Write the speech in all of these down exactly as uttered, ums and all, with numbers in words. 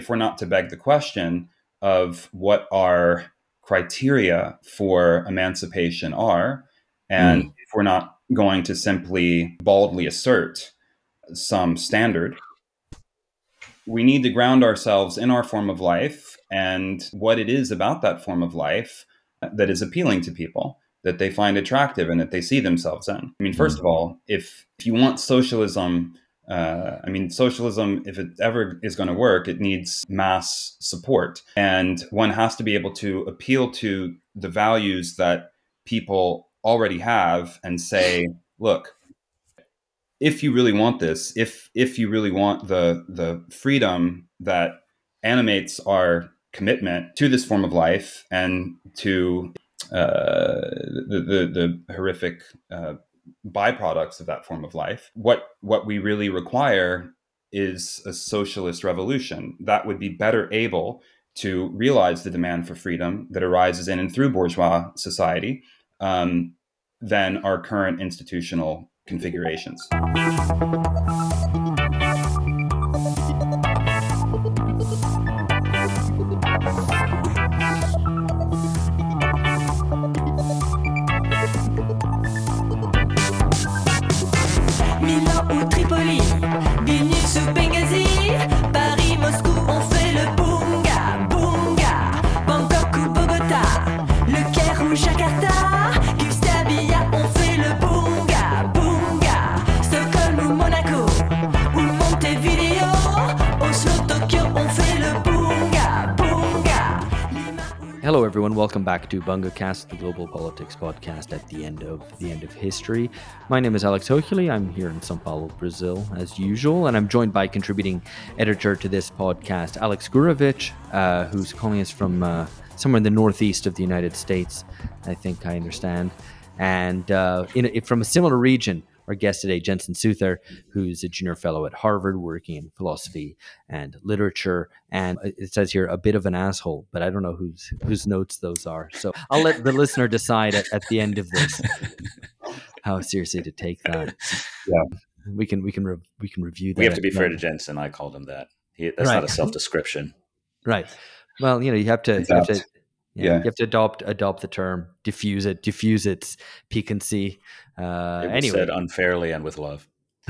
if we're not to beg the question of what our criteria for emancipation are, and mm. if we're not going to simply baldly assert some standard, we need to ground ourselves in our form of life and what it is about that form of life that is appealing to people, that they find attractive and that they see themselves in. I mean, first mm. of all, if, if you want socialism, uh, I mean, socialism, if it ever is going to work, it needs mass support. And one has to be able to appeal to the values that people already have and say, look, if you really want this, if if you really want the the freedom that animates our commitment to this form of life and to uh, the, the the horrific uh, byproducts of that form of life, what what we really require is a socialist revolution that would be better able to realize the demand for freedom that arises in and through bourgeois society um, than our current institutional configurations. Milan ou Tripoli, Vilnius ou Benghazi, Paris, Moscou, on fait le bunga, bunga, Bangkok ou Bogota, Le Caire ou Jakarta, Gustavia, on fait le bunga, bunga, Stockholm ou Monaco, ou Montevideo, Oslo, Tokyo, on fait le bunga, bunga. Hello everyone, welcome back to BungaCast, the global politics podcast at the end of the end of history. My name is Alex Hochuli. I'm here in São Paulo, Brazil, as usual, and I'm joined by contributing editor to this podcast, Alex Gurevich, uh, who's calling us from uh, somewhere in the northeast of the United States, I think I understand. And uh, in a, from a similar region, our guest today, Jensen Souther, who's a junior fellow at Harvard working in philosophy and literature. And it says here, a bit of an asshole, but I don't know whose whose notes those are. So I'll let the listener decide at, at the end of this how seriously to take that. Yeah, we can we can re- we can review that. We have to be fair to Jensen. I called him that. He, that's right. Not a self-description. Right. Well, you know, you have to. You have to Yeah, yeah, you have to adopt adopt the term, diffuse it, diffuse its piquancy. Uh, it was anyway, said unfairly and with love.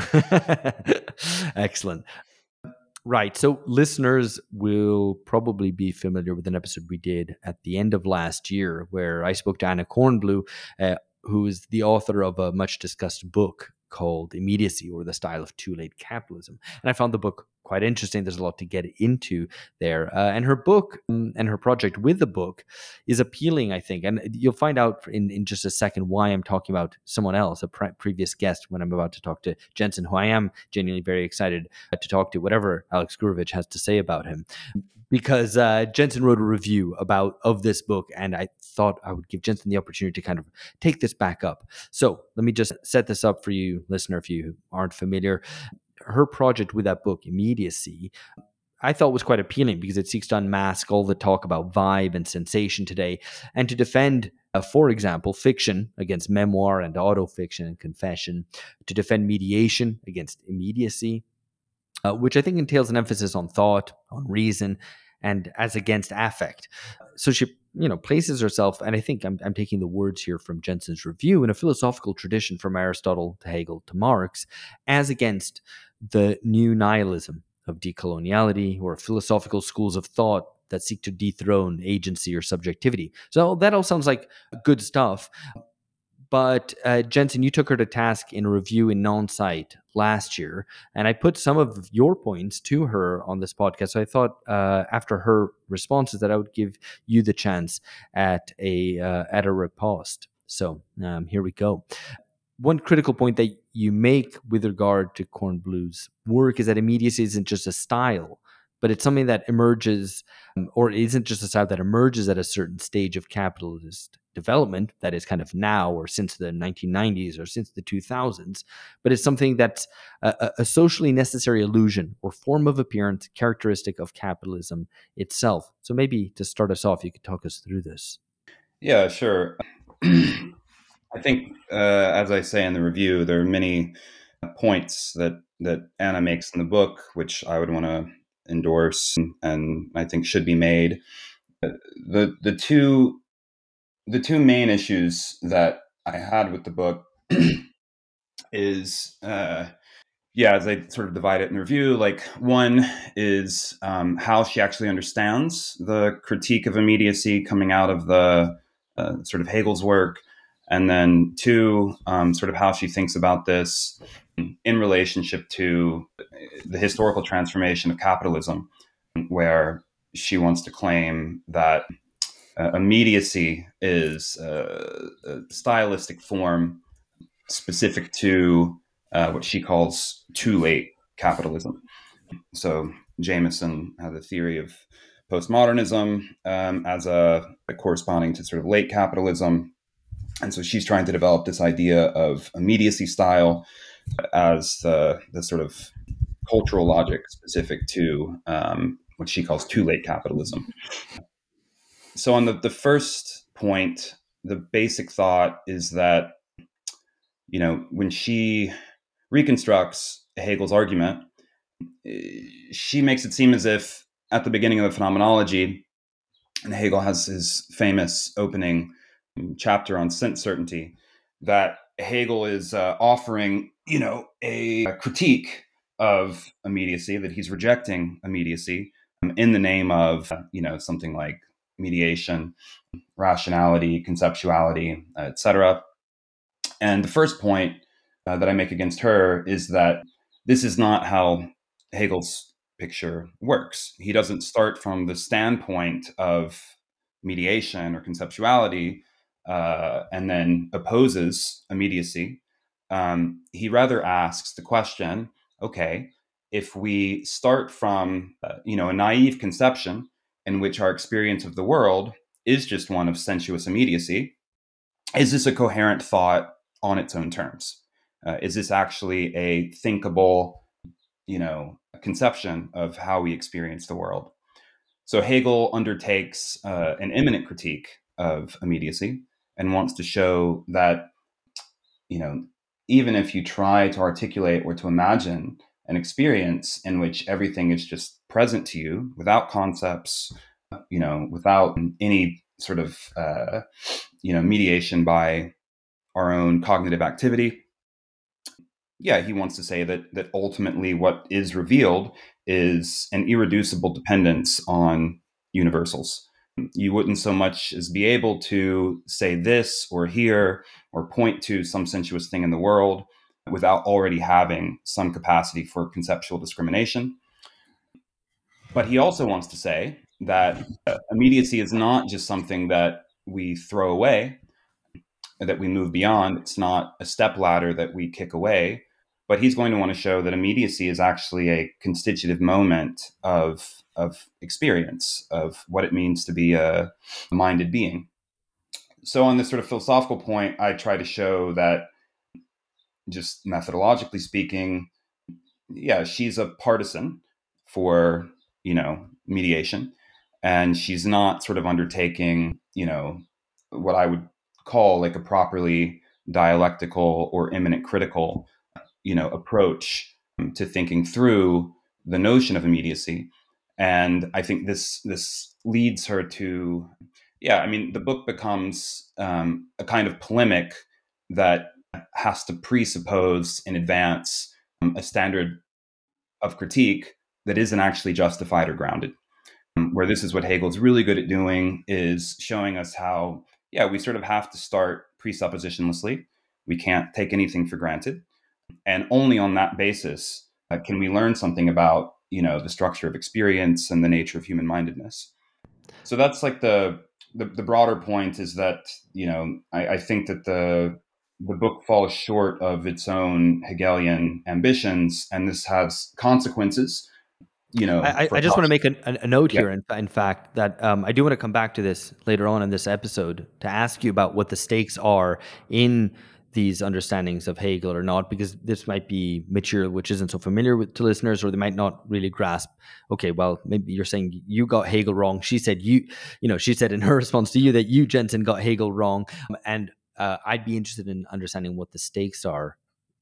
Excellent. Right, so listeners will probably be familiar with an episode we did at the end of last year, where I spoke to Anna Kornblue, uh, who is the author of a much discussed book called Immediacy, or the Style of Too Late Capitalism. And I found the book quite interesting. There's a lot to get into there. Uh, and her book um, and her project with the book is appealing, I think. And you'll find out in, in just a second why I'm talking about someone else, a pre- previous guest, when I'm about to talk to Jensen, who I am genuinely very excited to talk to, whatever Alex Gurevich has to say about him. Because uh, Jensen wrote a review about of this book, and I thought I would give Jensen the opportunity to kind of take this back up. So let me just set this up for you, listener, if you aren't familiar. Her project with that book, Immediacy, I thought was quite appealing because it seeks to unmask all the talk about vibe and sensation today, and to defend, uh, for example, fiction against memoir and autofiction and confession, to defend mediation against immediacy, uh, which I think entails an emphasis on thought, on reason, and as against affect. So she, you know, places herself, and I think I'm, I'm taking the words here from Jensen's review, in a philosophical tradition from Aristotle to Hegel to Marx, as against the new nihilism of decoloniality or philosophical schools of thought that seek to dethrone agency or subjectivity. So that all sounds like good stuff. But uh, Jensen, you took her to task in a review in Non-Site last year, and I put some of your points to her on this podcast. So I thought uh, after her responses that I would give you the chance at a uh, at a riposte. So um, here we go. One critical point that you make with regard to Kornblue's work is that immediacy isn't just a style, but it's something that emerges, um, or isn't just a style that emerges at a certain stage of capitalist development, that is kind of now or since the nineteen nineties or since the two thousands, but it's something that's a, a socially necessary illusion or form of appearance characteristic of capitalism itself. So maybe to start us off, you could talk us through this. Yeah, sure. I think, uh, as I say in the review, there are many points that, that Anna makes in the book, which I would want to endorse and I think should be made. The the two the two main issues that I had with the book is uh, yeah, as I sort of divide it in review, like one is um, how she actually understands the critique of immediacy coming out of the uh, sort of Hegel's work. And then two, um, sort of how she thinks about this in relationship to the historical transformation of capitalism, where she wants to claim that uh, immediacy is uh, a stylistic form specific to uh, what she calls too late capitalism. So Jameson had the theory of postmodernism um, as a, a corresponding to sort of late capitalism. And so she's trying to develop this idea of immediacy style as the, the sort of cultural logic specific to um, what she calls too late capitalism. So on the, the first point, the basic thought is that, you know, when she reconstructs Hegel's argument, she makes it seem as if at the beginning of the phenomenology, and Hegel has his famous opening chapter on sense certainty, that Hegel is uh, offering, you know, a, a critique of immediacy, that he's rejecting immediacy um, in the name of, uh, you know, something like mediation, rationality, conceptuality, uh, et cetera. And the first point uh, that I make against her is that this is not how Hegel's picture works. He doesn't start from the standpoint of mediation or conceptuality uh, and then opposes immediacy. Um, he rather asks the question, okay, if we start from uh, you know, a naive conception in which our experience of the world is just one of sensuous immediacy, is this a coherent thought on its own terms? Uh, is this actually a thinkable, you know, conception of how we experience the world? So Hegel undertakes uh, an immanent critique of immediacy and wants to show that, you know, even if you try to articulate or to imagine an experience in which everything is just present to you without concepts, you know, without any sort of, uh, you know, mediation by our own cognitive activity. Yeah, he wants to say that that ultimately what is revealed is an irreducible dependence on universals. You wouldn't so much as be able to say this or here or point to some sensuous thing in the world without already having some capacity for conceptual discrimination. But he also wants to say that uh, immediacy is not just something that we throw away, that we move beyond. It's not a stepladder that we kick away, but he's going to want to show that immediacy is actually a constitutive moment of, of experience, of what it means to be a minded being. So on this sort of philosophical point, I try to show that, just methodologically speaking, yeah, she's a partisan for, you know, mediation, and she's not sort of undertaking, you know, what I would call like a properly dialectical or immanent critical, you know, approach to thinking through the notion of immediacy. And I think this this leads her to, yeah, I mean, the book becomes um, a kind of polemic that has to presuppose in advance um, a standard of critique that isn't actually justified or grounded. Um, where this is what Hegel's really good at doing, is showing us how, yeah, we sort of have to start presuppositionlessly. We can't take anything for granted. And only on that basis uh, can we learn something about, you know, the structure of experience and the nature of human mindedness. So that's like the, the, the broader point is that, you know, I, I think that the, the book falls short of its own Hegelian ambitions, and this has consequences. You know, I, I just want to make a, a note yeah. here, in, in fact, that um, I do want to come back to this later on in this episode to ask you about what the stakes are in these understandings of Hegel or not, because this might be material which isn't so familiar with, to listeners, or they might not really grasp, okay, well, maybe you're saying you got Hegel wrong. She said you, you know, she said in her response to you that you, Jensen, got Hegel wrong. And uh, I'd be interested in understanding what the stakes are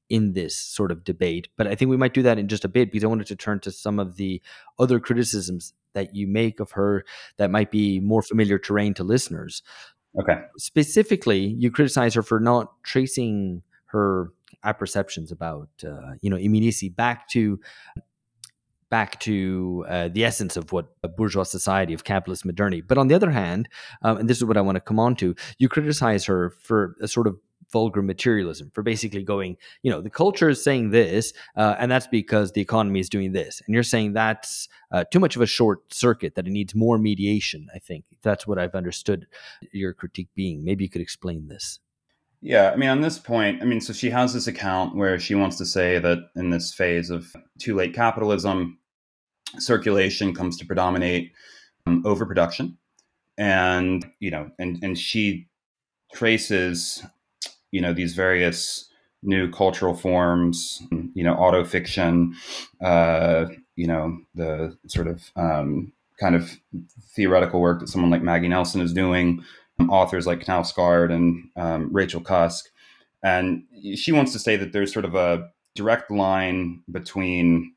in this sort of debate. But I think we might do that in just a bit, because I wanted to turn to some of the other criticisms that you make of her that might be more familiar terrain to listeners. Okay. Specifically, you criticize her for not tracing her apperceptions about, uh, you know, immediacy back to back to uh, the essence of what a bourgeois society of capitalist modernity. But on the other hand, um, and this is what I want to come on to, you criticize her for a sort of vulgar materialism, for basically going, you know, the culture is saying this, uh, and that's because the economy is doing this. And you're saying that's uh, too much of a short circuit, that it needs more mediation, I think. That's what I've understood your critique being. Maybe you could explain this. Yeah, I mean, on this point, I mean, so she has this account where she wants to say that in this phase of too late capitalism, circulation comes to predominate um, overproduction. And, you know, and, and she traces, you know, these various new cultural forms, you know, autofiction, uh, you know, the sort of um, kind of theoretical work that someone like Maggie Nelson is doing, um, authors like Knausgaard and um, Rachel Cusk. And she wants to say that there's sort of a direct line between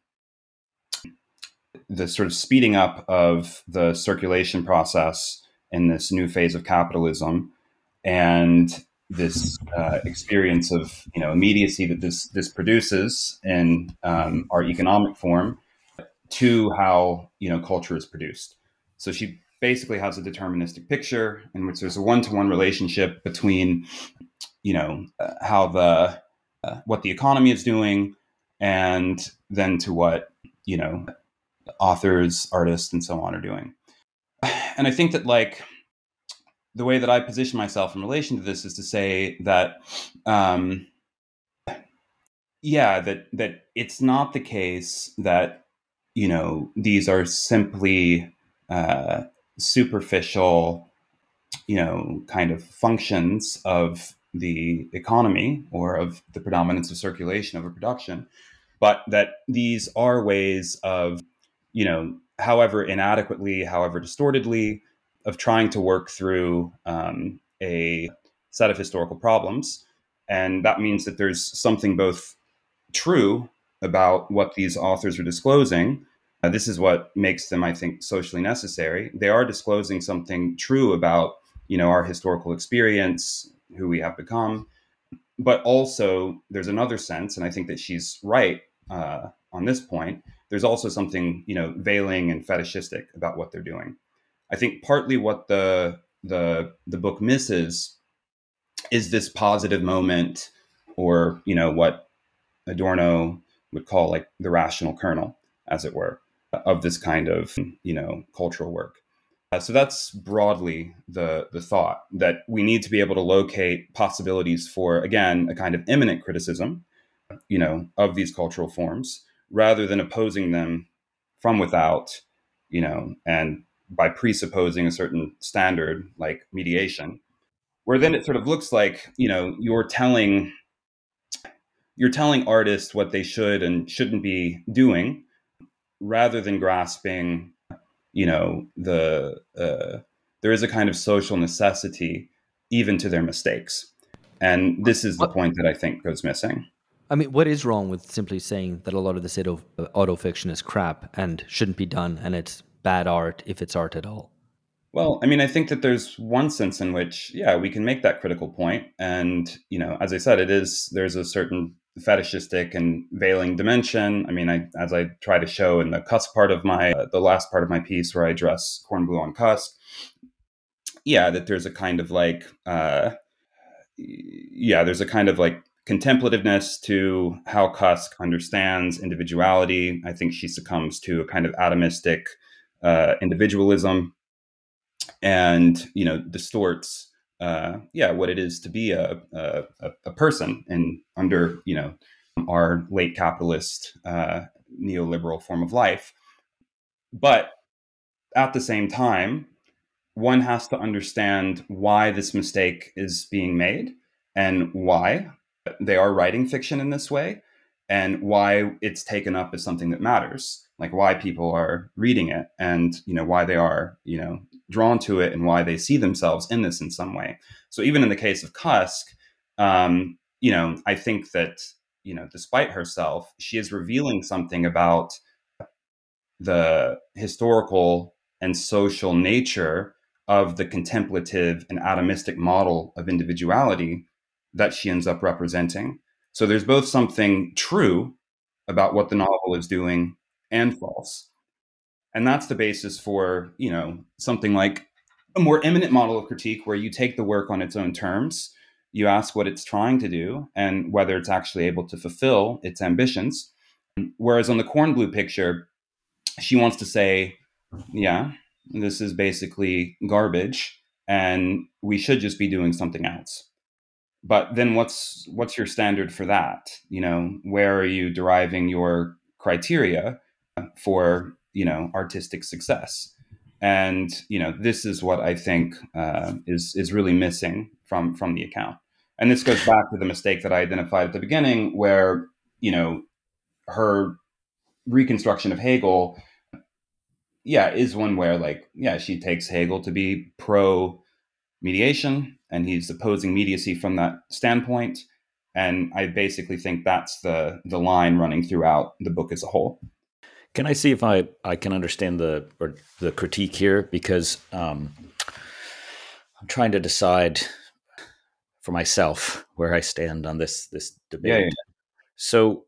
the sort of speeding up of the circulation process in this new phase of capitalism and this uh, experience of, you know, immediacy that this this produces in um, our economic form, to how, you know, culture is produced. So she basically has a deterministic picture in which there's a one-to-one relationship between, you know, uh, how the uh, what the economy is doing, and then to what, you know, authors, artists, and so on are doing. And I think that, like, the way that I position myself in relation to this is to say that, um, yeah, that that it's not the case that, you know, these are simply uh, superficial, you know, kind of functions of the economy or of the predominance of circulation over production, but that these are ways of, you know, however inadequately, however distortedly, of trying to work through um, a set of historical problems. And that means that there's something both true about what these authors are disclosing. Uh, this is what makes them, I think, socially necessary. They are disclosing something true about, you know, our historical experience, who we have become. But also, there's another sense, and I think that she's right uh, on this point. There's also something, you know, veiling and fetishistic about what they're doing. I think partly what the the the book misses is this positive moment, or, you know, what Adorno would call like the rational kernel, as it were, of this kind of, you know, cultural work. Uh, so that's broadly the the thought, that we need to be able to locate possibilities for, again, a kind of immanent criticism, you know, of these cultural forms, rather than opposing them from without, you know, and by presupposing a certain standard like mediation, where then it sort of looks like, you know, you're telling you're telling artists what they should and shouldn't be doing, rather than grasping, you know, the uh, there is a kind of social necessity even to their mistakes. And this is the point that I think goes missing. I mean, what is wrong with simply saying that a lot of this auto, auto fiction is crap and shouldn't be done, and it's bad art if it's art at all? Well, I mean, I think that there's one sense in which, yeah, we can make that critical point. And, you know, as I said, it is, there's a certain fetishistic and veiling dimension. I mean, I, as I try to show in the Cusk part of my, uh, the last part of my piece where I address Kornblue on Cusk, yeah, that there's a kind of like, uh, yeah, there's a kind of like contemplativeness to how Cusk understands individuality. I think she succumbs to a kind of atomistic uh, individualism, and, you know, distorts, uh, yeah, what it is to be a a, a person in under, you know, our late capitalist uh, neoliberal form of life. But at the same time, one has to understand why this mistake is being made, and why they are writing fiction in this way, and why it's taken up as something that matters, like why people are reading it, and, you know, why they are, you know, drawn to it, and why they see themselves in this in some way. So even in the case of Cusk, um, you know, I think that you know, despite herself, she is revealing something about the historical and social nature of the contemplative and atomistic model of individuality that she ends up representing. So there's both something true about what the novel is doing and false. And that's the basis for, you know, something like a more eminent model of critique where you take the work on its own terms, you ask what it's trying to do and whether it's actually able to fulfill its ambitions. Whereas on the Kornblue picture, she wants to say, yeah, this is basically garbage and we should just be doing something else. But then what's what's your standard for that? You know, where are you deriving your criteria for, you know, artistic success? And, you know, this is what I think uh, is is really missing from from the account. And this goes back to the mistake that I identified at the beginning where, you know, her reconstruction of Hegel, yeah, is one where, like, yeah, she takes Hegel to be pro mediation and he's opposing immediacy from that standpoint. And I basically think that's the the line running throughout the book as a whole. Can I see if I, I can understand the or the critique here? Because um, I'm trying to decide for myself where I stand on this this debate. Yeah, yeah. So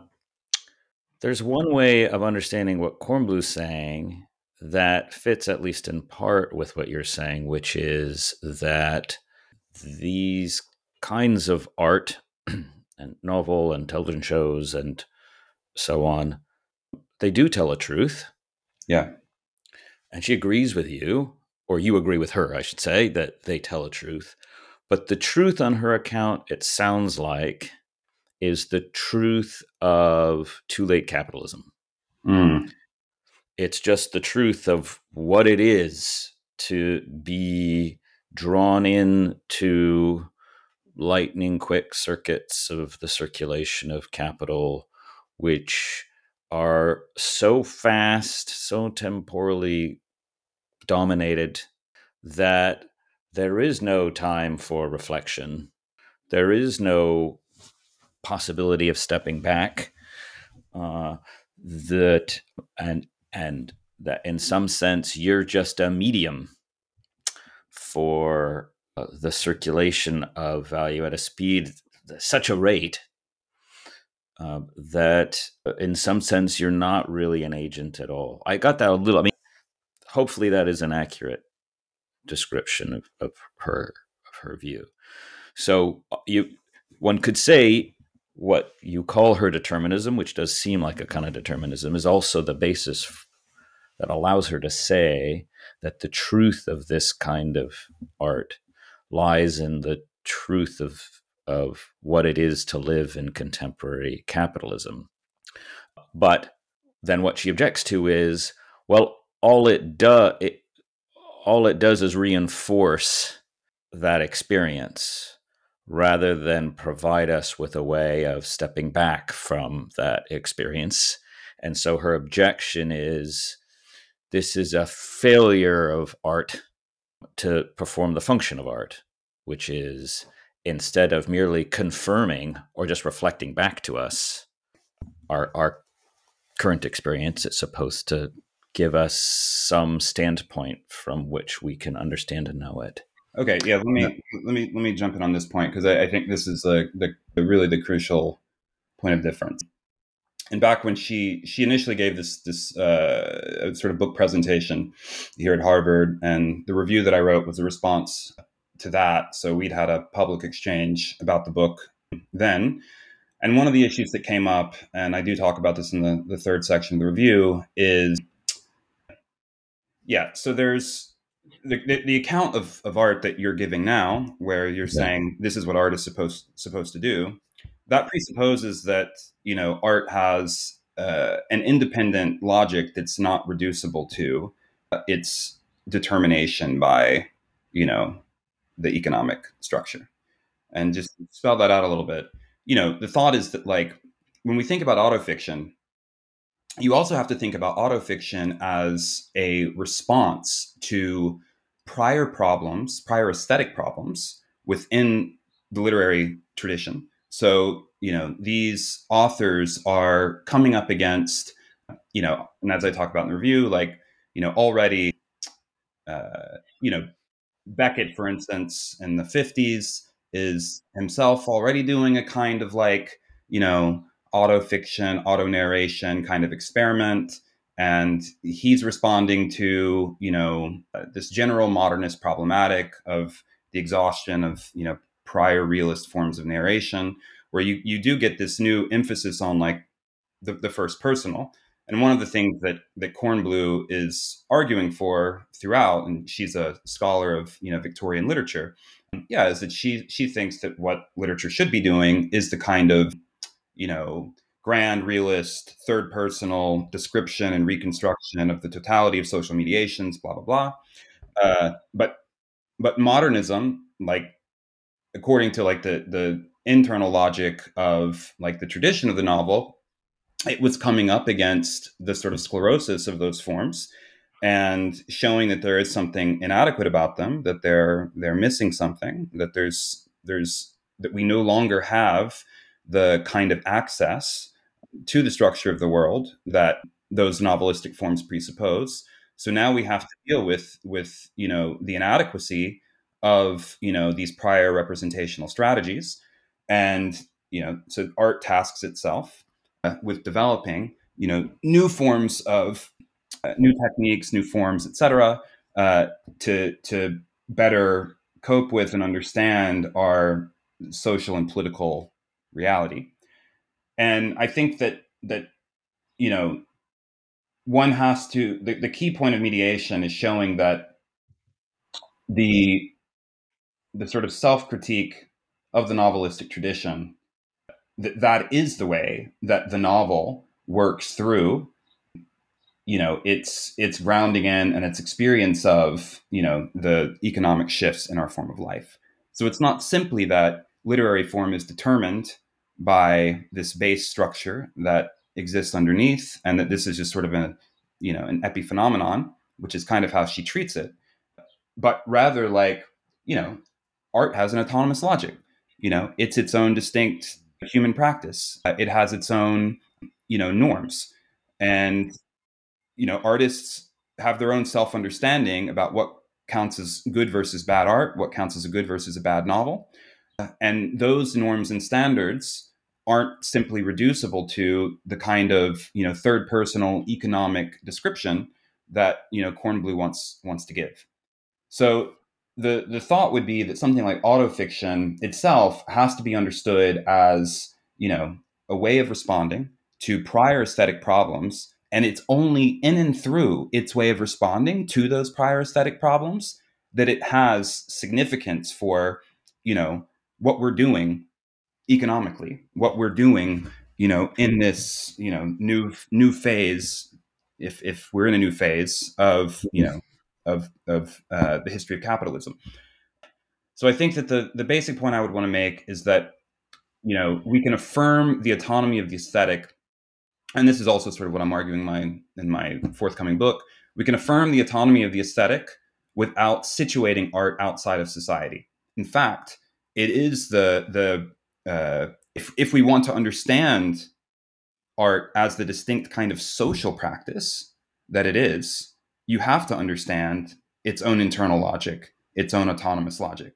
there's one way of understanding what Kornblue's saying that fits at least in part with what you're saying, which is that these kinds of art and novel and television shows and so on, they do tell a truth. Yeah. And she agrees with you, or you agree with her, I should say, that they tell a truth. But the truth on her account, it sounds like, is the truth of too late capitalism. Mm. It's just the truth of what it is to be drawn into lightning quick circuits of the circulation of capital, which are so fast, so temporally dominated that there is no time for reflection. There is no possibility of stepping back. Uh, that and and that in some sense you're just a medium for uh, the circulation of value at a speed, such a rate uh, that uh, in some sense you're not really an agent at all. I got that a little. I mean, hopefully that is an accurate description of, of her of her view. So you one could say what you call her determinism, which does seem like a kind of determinism, is also the basis f- that allows her to say that the truth of this kind of art lies in the truth of of what it is to live in contemporary capitalism. But then what she objects to is, well, all it does it, all it does is reinforce that experience rather than provide us with a way of stepping back from that experience. And so her objection is, this is a failure of art to perform the function of art, which is instead of merely confirming or just reflecting back to us our, our current experience, it's supposed to give us some standpoint from which we can understand and know it. Okay, yeah. Let me let me let me jump in on this point because I, I think this is the, the the really the crucial point of difference. And back when she she initially gave this this uh, sort of book presentation here at Harvard, and the review that I wrote was a response to that. So we'd had a public exchange about the book then. And one of the issues that came up, and I do talk about this in the, the third section of the review, is yeah. So there's the, the, the account of, of art that you're giving now, where you're Yeah. saying this is what art is supposed supposed to do. That presupposes that, you know, art has uh, an independent logic that's not reducible to uh, its determination by, you know, the economic structure. And just spell that out a little bit. You know, the thought is that, like, when we think about autofiction, you also have to think about autofiction as a response to prior problems, prior aesthetic problems within the literary tradition. So you know, these authors are coming up against, you know, and as I talk about in the review, like, you know, already, uh, you know, Beckett, for instance, in the fifties is himself already doing a kind of like, you know, auto fiction, auto narration kind of experiment. And he's responding to, you know, uh, this general modernist problematic of the exhaustion of, you know, prior realist forms of narration, where you, you do get this new emphasis on like the, the first personal. And one of the things that that Kornblue is arguing for throughout, and she's a scholar of, you know, Victorian literature, yeah, is that she she thinks that what literature should be doing is the kind of, you know, grand realist third personal description and reconstruction of the totality of social mediations, blah blah blah. Uh, but but modernism, like according to like the the internal logic of like the tradition of the novel, it was coming up against the sort of sclerosis of those forms and showing that there is something inadequate about them, that they're they're missing something, that there's there's that we no longer have the kind of access to the structure of the world that those novelistic forms presuppose. So now we have to deal with with you know the inadequacy of you know these prior representational strategies, and you know so art tasks itself uh, with developing you know new forms of uh, new techniques, new forms, et cetera, uh, to to better cope with and understand our social and political reality. And I think that that you know one has to the, the key point of mediation is showing that the the sort of self critique of the novelistic tradition, that that is the way that the novel works through you know its its grounding in and its experience of you know the economic shifts in our form of life. So it's not simply that literary form is determined by this base structure that exists underneath, and that this is just sort of a you know an epiphenomenon, which is kind of how she treats it, but rather like you know art has an autonomous logic. You know it's its own distinct human practice. Uh, it has its own you know norms, and you know, artists have their own self understanding about what counts as good versus bad art, what counts as a good versus a bad novel. And those norms and standards aren't simply reducible to the kind of, you know, third personal economic description that, you know, Kornblue wants wants to give. So the the thought would be that something like autofiction itself has to be understood as, you know, a way of responding to prior aesthetic problems, and it's only in and through its way of responding to those prior aesthetic problems that it has significance for, you know, what we're doing economically, what we're doing, you know, in this, you know, new new phase, if if we're in a new phase of, you know, of of uh, the history of capitalism. So I think that the the basic point I would want to make is that, you know, we can affirm the autonomy of the aesthetic, and this is also sort of what I'm arguing in my in my forthcoming book. We can affirm the autonomy of the aesthetic without situating art outside of society. In fact, it is the the uh, if if we want to understand art as the distinct kind of social practice that it is, you have to understand its own internal logic, its own autonomous logic.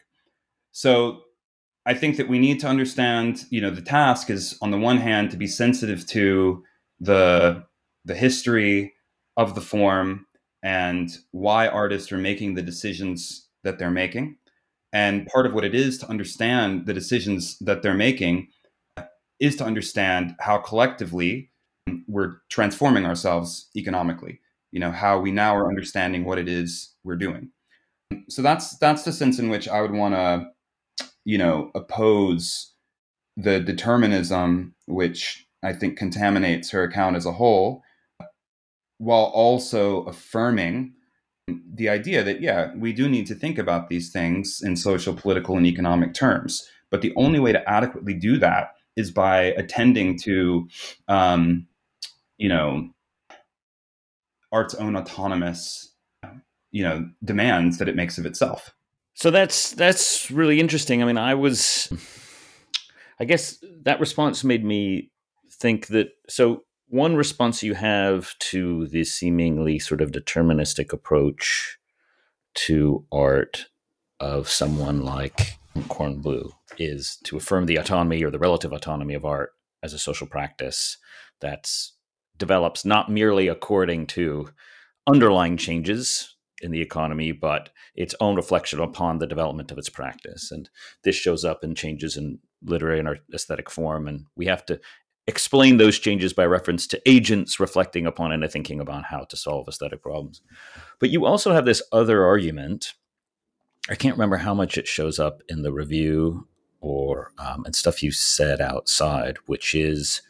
So I think that we need to understand, you know, the task is on the one hand to be sensitive to the the history of the form and why artists are making the decisions that they're making. And part of what it is to understand the decisions that they're making is to understand how collectively we're transforming ourselves economically, you know, how we now are understanding what it is we're doing. So that's that's the sense in which I would want to, you know, oppose the determinism which I think contaminates her account as a whole, while also affirming the idea that, yeah, we do need to think about these things in social, political, and economic terms. But the only way to adequately do that is by attending to, um, you know, art's own autonomous, you know, demands that it makes of itself. So that's that's really interesting. I mean, I was I guess that response made me think that, so one response you have to the seemingly sort of deterministic approach to art of someone like Kornblue is to affirm the autonomy or the relative autonomy of art as a social practice that's develops not merely according to underlying changes in the economy, but its own reflection upon the development of its practice. And this shows up in changes in literary and aesthetic form. And we have to explain those changes by reference to agents reflecting upon and thinking about how to solve aesthetic problems. But you also have this other argument. I can't remember how much it shows up in the review or um, and stuff you said outside, which is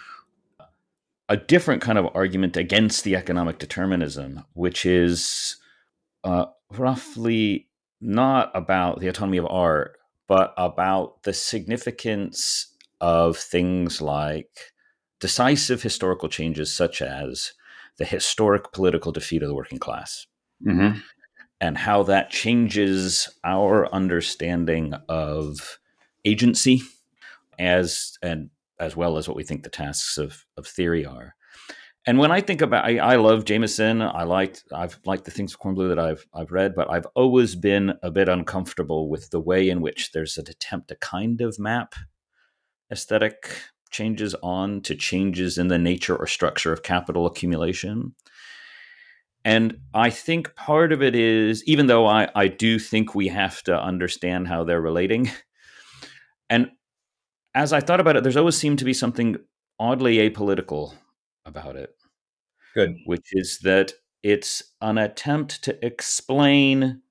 a different kind of argument against the economic determinism, which is uh, roughly not about the autonomy of art, but about the significance of things like decisive historical changes, such as the historic political defeat of the working class, Mm-hmm. and how that changes our understanding of agency as and as well as what we think the tasks of, of theory are. And when I think about, I, I love Jameson. I liked, I've liked the things of Kornblue that I've I've read, but I've always been a bit uncomfortable with the way in which there's an attempt to kind of map aesthetic changes on to changes in the nature or structure of capital accumulation. And I think part of it is, even though I, I do think we have to understand how they're relating, and as I thought about it, there's always seemed to be something oddly apolitical about it. Good. Which is that it's an attempt to explain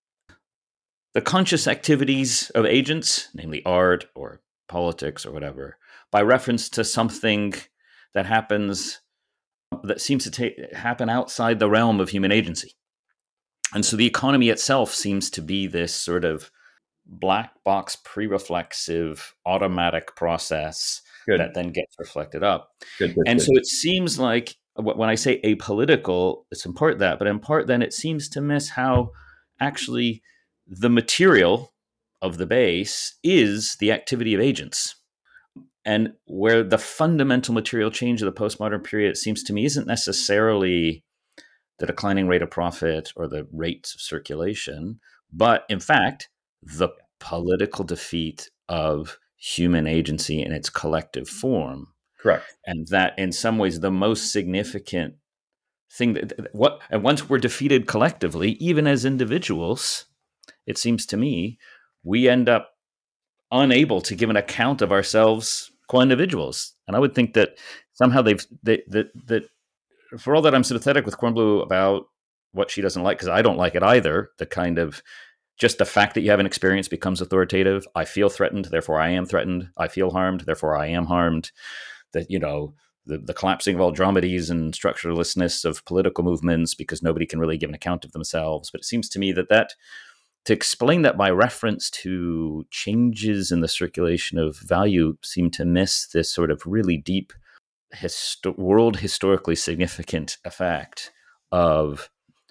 the conscious activities of agents, namely art or politics or whatever, by reference to something that happens that seems to ta- happen outside the realm of human agency. And so the economy itself seems to be this sort of black box, pre-reflexive, automatic process Good. that then gets reflected up. Good, good, and good. so it seems like when I say apolitical, it's in part that, but in part then it seems to miss how actually the material of the base is the activity of agents. And where the fundamental material change of the postmodern period, it seems to me, isn't necessarily the declining rate of profit or the rates of circulation, but in fact, the political defeat of human agency in its collective form. Correct. And that in some ways the most significant thing that what and once we're defeated collectively, even as individuals, it seems to me, we end up unable to give an account of ourselves co-individuals. And I would think that somehow they've they, that that for all that I'm sympathetic with Kornblue about what she doesn't like, because I don't like it either, the kind of just the fact that you have an experience becomes authoritative. I feel threatened, therefore I am threatened. I feel harmed, therefore I am harmed. That, you know, the, the collapsing of all dramedies and structurelessness of political movements because nobody can really give an account of themselves. But it seems to me that that to explain that by reference to changes in the circulation of value seem to miss this sort of really deep histo- world historically significant effect of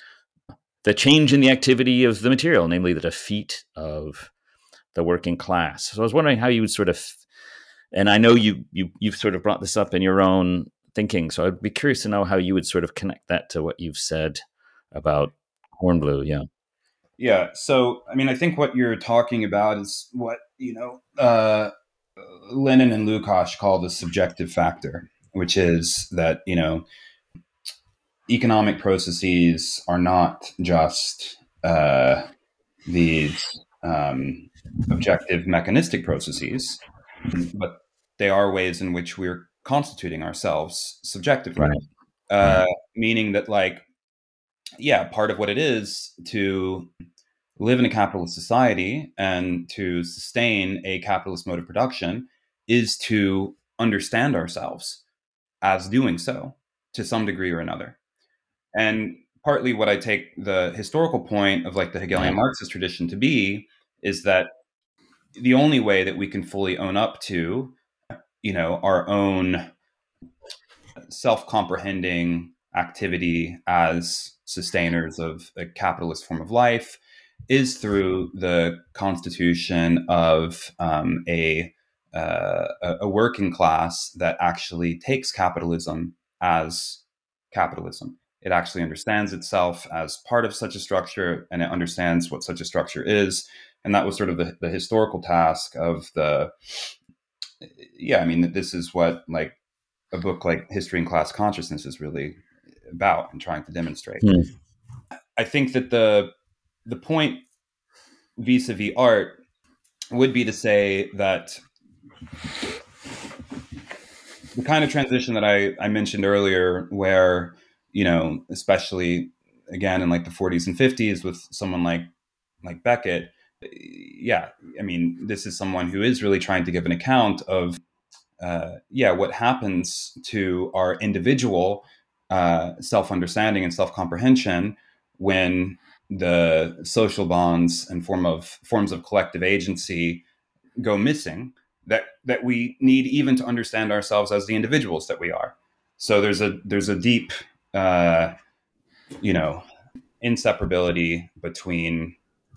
the change in the activity of the material, namely the defeat of the working class. So I was wondering how you would sort of, and I know you, you, you've sort of brought this up in your own thinking, so I'd be curious to know how you would sort of connect that to what you've said about Kornblue. Yeah. Yeah. So, I mean, I think what you're talking about is what, you know, uh, Lenin and Lukács call the subjective factor, which is that, you know, economic processes are not just uh, these um, objective mechanistic processes, but they are ways in which we're constituting ourselves subjectively. Right. Uh, meaning that, like, yeah, part of what it is to live in a capitalist society and to sustain a capitalist mode of production is to understand ourselves as doing so to some degree or another. And partly what I take the historical point of like the Hegelian Marxist tradition to be is that the only way that we can fully own up to, you know, our own self-comprehending activity as sustainers of a capitalist form of life is through the constitution of um, a uh, a, a working class that actually takes capitalism as capitalism. It actually understands itself as part of such a structure, and it understands what such a structure is. And that was sort of the, the historical task of the, yeah, I mean, this is what like a book like History and Class Consciousness is really about and trying to demonstrate. Hmm. I think that the the point vis-a-vis art would be to say that the kind of transition that I, I mentioned earlier, where, you know, especially again in like the forties and fifties with someone like like Beckett, yeah, I mean, this is someone who is really trying to give an account of, uh, yeah, what happens to our individual uh, self-understanding and self-comprehension when the social bonds and form of forms of collective agency go missing, that that we need even to understand ourselves as the individuals that we are. So there's a there's a deep, uh, you know, inseparability between,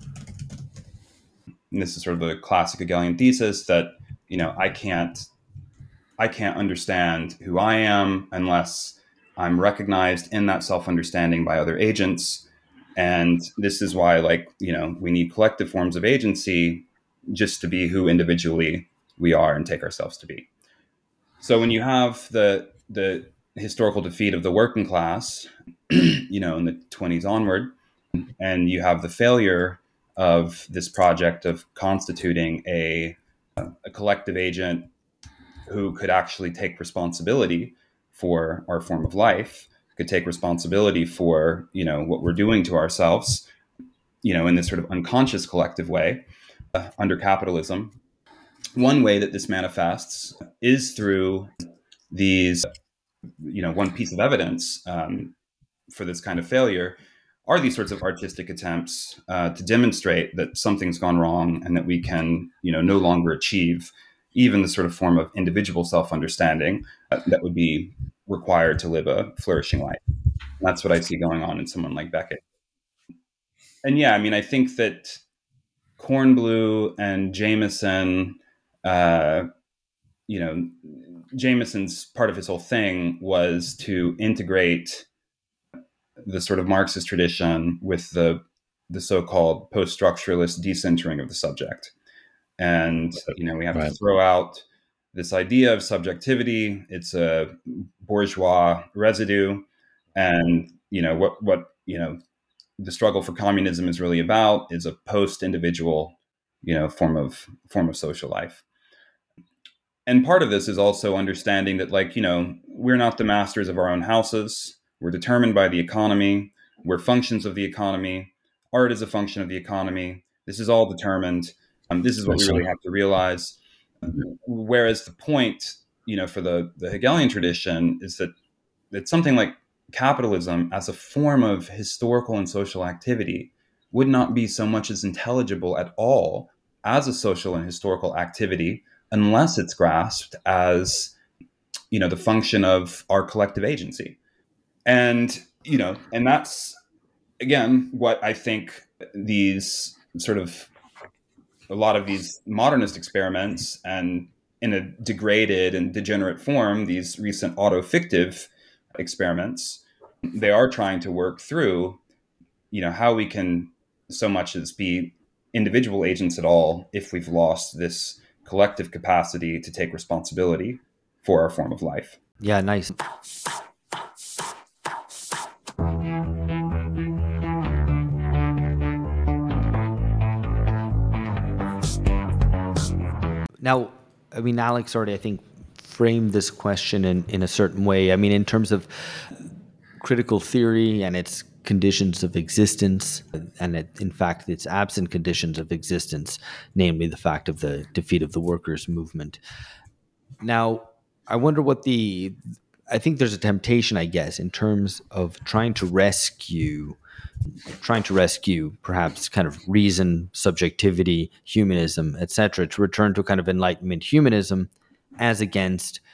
and this is sort of the classic Hegelian thesis that, you know, I can't I can't understand who I am unless I'm recognized in that self-understanding by other agents. And this is why, like, you know, we need collective forms of agency just to be who individually we are and take ourselves to be. So when you have the the historical defeat of the working class, you know, in the twenties onward, and you have the failure of this project of constituting a, a collective agent who could actually take responsibility for our form of life, could take responsibility for, you know, what we're doing to ourselves, you know, in this sort of unconscious collective way uh, under capitalism. One way that this manifests is through these, you know, one piece of evidence um, for this kind of failure are these sorts of artistic attempts uh, to demonstrate that something's gone wrong and that we can, you know, no longer achieve even the sort of form of individual self-understanding uh, that would be required to live a flourishing life. And that's what I see going on in someone like Beckett. And yeah, I mean, I think that Kornblue and Jameson, uh, you know, Jameson's part of his whole thing was to integrate the sort of Marxist tradition with the the so-called post-structuralist decentering of the subject. And, you know, we have right. to throw out this idea of subjectivity. It's a bourgeois residue. And, you know, what, what, you know, the struggle for communism is really about is a post-individual, you know, form of form of social life. And part of this is also understanding that, like, you know, we're not the masters of our own houses. We're determined by the economy. We're functions of the economy. Art is a function of the economy. This is all determined. Um, this is what we really have to realize. Whereas the point, you know, for the, the Hegelian tradition is that that something like capitalism as a form of historical and social activity would not be so much as intelligible at all as a social and historical activity unless it's grasped as, you know, the function of our collective agency. And, you know, and that's, again, what I think these sort of, a lot of these modernist experiments, and in a degraded and degenerate form, these recent auto-fictive experiments, they are trying to work through, you know, how we can so much as be individual agents at all if we've lost this collective capacity to take responsibility for our form of life. Yeah, nice. Now, I mean, Alex already, I think, framed this question in, in a certain way. I mean, in terms of critical theory and its conditions of existence, and it, in fact, its absent conditions of existence, namely the fact of the defeat of the workers' movement. Now, I wonder what the, I think there's a temptation, I guess, in terms of trying to rescue, trying to rescue perhaps kind of reason, subjectivity, humanism, et cetera, to return to kind of Enlightenment humanism as against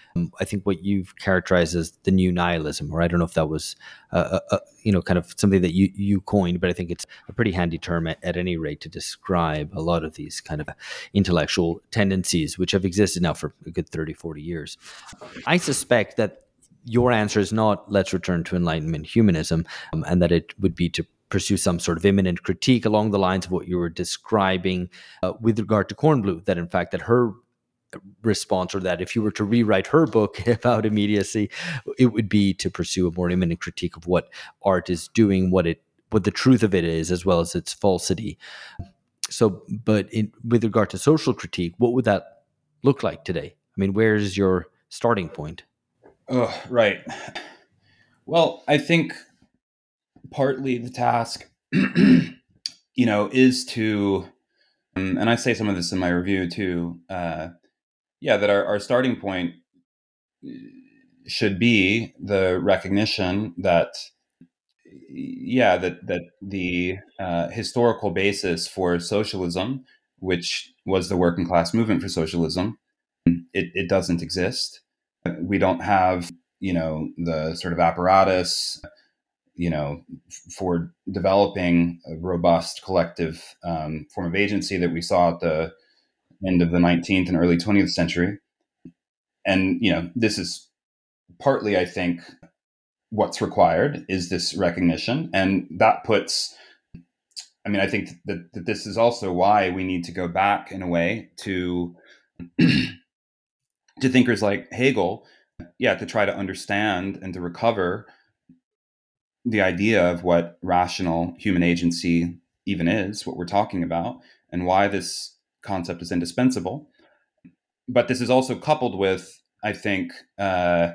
um, I think what you've characterized as the new nihilism, or I don't know if that was, uh, uh, you know, kind of something that you, you coined, but I think it's a pretty handy term at, at any rate to describe a lot of these kind of intellectual tendencies, which have existed now for a good thirty, forty years. I suspect that your answer is not let's return to Enlightenment humanism, um, and that it would be to pursue some sort of imminent critique along the lines of what you were describing uh, with regard to Kornblue, that in fact that her response, or that if you were to rewrite her book about immediacy, it would be to pursue a more imminent critique of what art is doing, what it what the truth of it is, as well as its falsity. So, but in, with regard to social critique, what would that look like today? I mean, where is your starting point? Oh, right. Well, I think partly the task, you know, is to, um, and I say some of this in my review too, uh, yeah, that our, our starting point should be the recognition that, yeah, that that the uh, historical basis for socialism, which was the working class movement for socialism, it, it doesn't exist. We don't have, you know, the sort of apparatus, you know, for developing a robust collective um, form of agency that we saw at the end of the nineteenth and early twentieth century. And, you know, this is partly, I think, what's required is this recognition. And that puts, I mean, I think that, that this is also why we need to go back in a way to, to thinkers like Hegel, yeah, to try to understand and to recover the idea of what rational human agency even is, what we're talking about, and why this concept is indispensable. But this is also coupled with, I think, uh,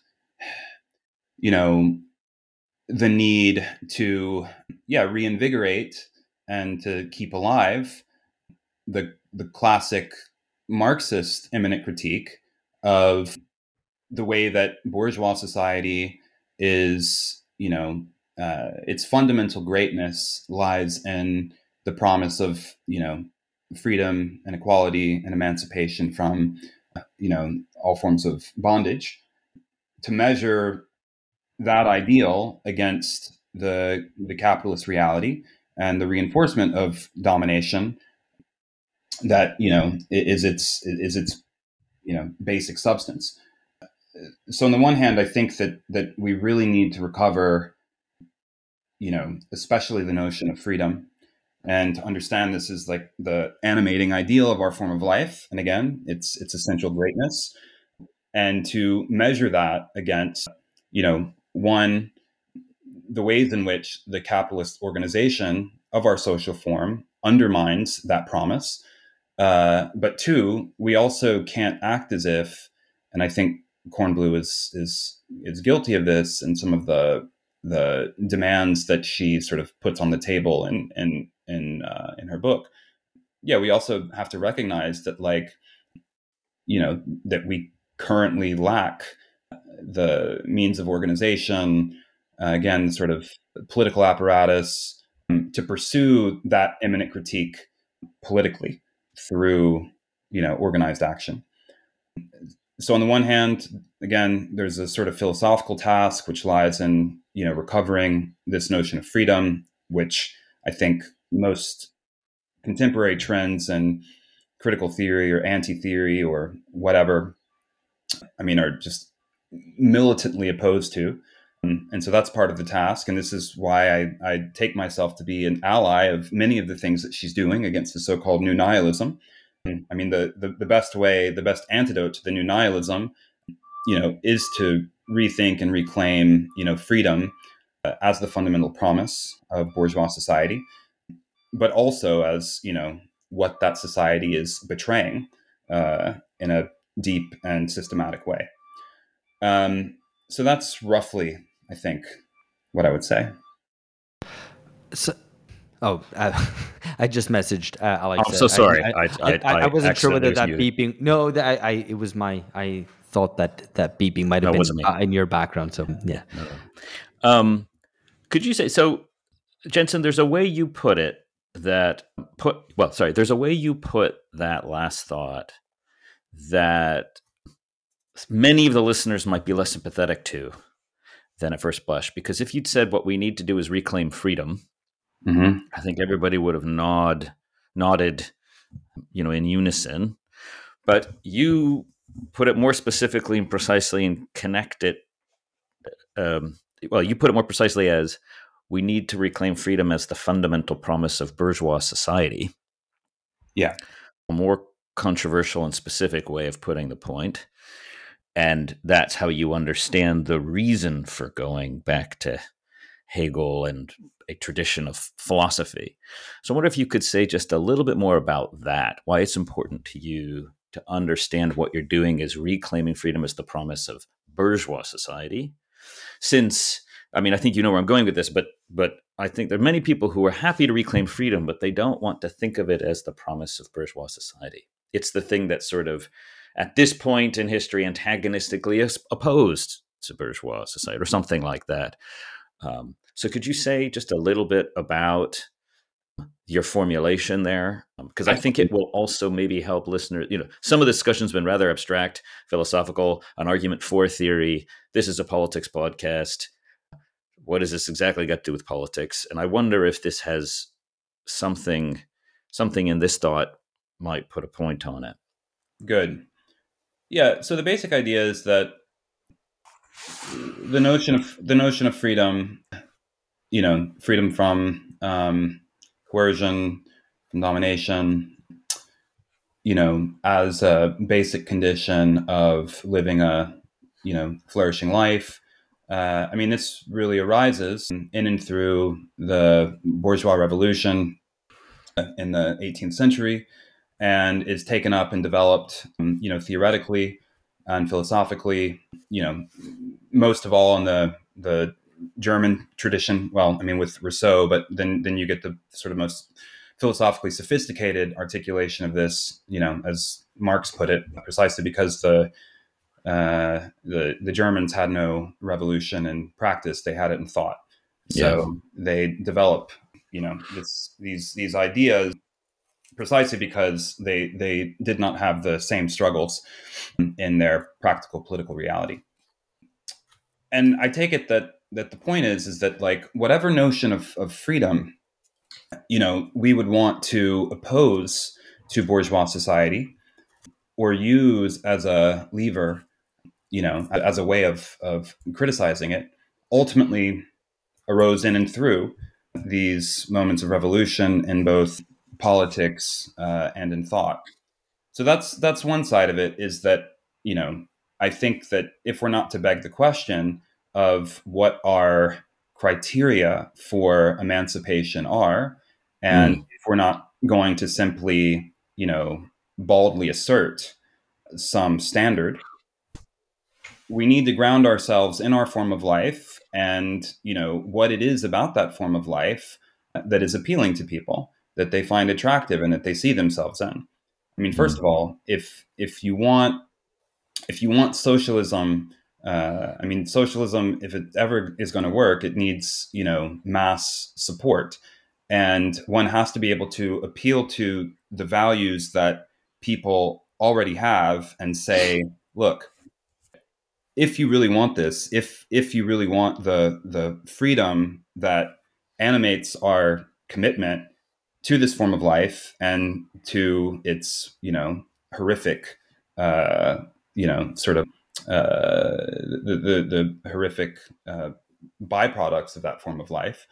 you know, the need to, yeah, reinvigorate and to keep alive the the classic Marxist immanent critique of the way that bourgeois society is, you know, uh, its fundamental greatness lies in the promise of, you know, freedom and equality and emancipation from, you know, all forms of bondage. To measure that ideal against the the capitalist reality and the reinforcement of domination that, you know, is its is its you know, basic substance. So on the one hand, I think that that we really need to recover, you know, especially the notion of freedom, and to understand this is like the animating ideal of our form of life. And again, it's it's essential greatness, and to measure that against, you know, one, the ways in which the capitalist organization of our social form undermines that promise. Uh, but two, we also can't act as if, and I think Kornblue is is is guilty of this, and some of the the demands that she sort of puts on the table in in in uh, in her book. Yeah, we also have to recognize that, like, you know, that we currently lack the means of organization, uh, again, sort of political apparatus, um, to pursue that immanent critique politically through, you know, organized action. So on the one hand, again, there's a sort of philosophical task which lies in, you know, recovering this notion of freedom, which I think most contemporary trends and critical theory or anti-theory or whatever, I mean, are just militantly opposed to. Um, and so that's part of the task. And this is why I, I take myself to be an ally of many of the things that she's doing against the so-called new nihilism. I mean, the, the, the best way, the best antidote to the new nihilism, you know, is to rethink and reclaim, you know, freedom uh, as the fundamental promise of bourgeois society, but also as, you know, what that society is betraying uh, in a deep and systematic way. Um, so that's roughly, I think, what I would say. So, oh, uh, I just messaged uh, Alex. I'm so sorry. I, I, I, I, I, I wasn't sure whether that you. beeping. No, that I, I, it was my. I thought that that beeping might have no, been uh, in your background. So yeah. No. Um, could you say so, Jensen? There's a way you put it that put well. Sorry, there's a way you put that last thought that many of the listeners might be less sympathetic to than at first blush. Because if you'd said what we need to do is reclaim freedom, mm-hmm. I think everybody would have nod, nodded, you know, in unison. But you put it more specifically and precisely and connect it. Um, well, you put it more precisely as we need to reclaim freedom as the fundamental promise of bourgeois society. Yeah. A more controversial and specific way of putting the point. And that's how you understand the reason for going back to Hegel and a tradition of philosophy. So I wonder if you could say just a little bit more about that, why it's important to you to understand what you're doing is reclaiming freedom as the promise of bourgeois society. Since, I mean, I think you know where I'm going with this, but but I think there are many people who are happy to reclaim freedom, but they don't want to think of it as the promise of bourgeois society. It's the thing that's sort of, at this point in history, antagonistically opposed to bourgeois society or something like that. Um, so could you say just a little bit about your formulation there? Because um, I think it will also maybe help listeners, you know, some of the discussion's been rather abstract, philosophical, an argument for theory. This is a politics podcast. What does this exactly got to do with politics? And I wonder if this has something, something in this thought might put a point on it. Good. Yeah. So the basic idea is that the notion of the notion of freedom, you know, freedom from um, coercion, from domination, you know, as a basic condition of living a, you know, flourishing life. Uh, I mean, this really arises in and through the bourgeois revolution in the eighteenth century, and is taken up and developed, um, you know, theoretically and philosophically, you know, most of all in the the German tradition. Well, I mean, with Rousseau, but then then you get the sort of most philosophically sophisticated articulation of this, you know, as Marx put it, precisely because the uh, the the Germans had no revolution in practice; they had it in thought. So yeah. They develop, you know, this these these ideas precisely because they they did not have the same struggles in their practical political reality. And I take it that that the point is is that, like, whatever notion of, of freedom, you know, we would want to oppose to bourgeois society or use as a lever, you know, as a way of, of criticizing it, ultimately arose in and through these moments of revolution in both politics uh, and in thought. So that's that's one side of it, is that, you know, I think that if we're not to beg the question of what our criteria for emancipation are, and mm. if we're not going to simply, you know, baldly assert some standard, we need to ground ourselves in our form of life and, you know, what it is about that form of life that is appealing to people, that they find attractive and that they see themselves in. I mean, first mm. of all, if if you want if you want socialism, uh, I mean, socialism, if it ever is going to work, it needs, you know, mass support. And one has to be able to appeal to the values that people already have and say, look, if you really want this, if if you really want the the freedom that animates our commitment to this form of life and to its, you know, horrific, uh, you know, sort of uh, the, the the horrific uh, byproducts of that form of life,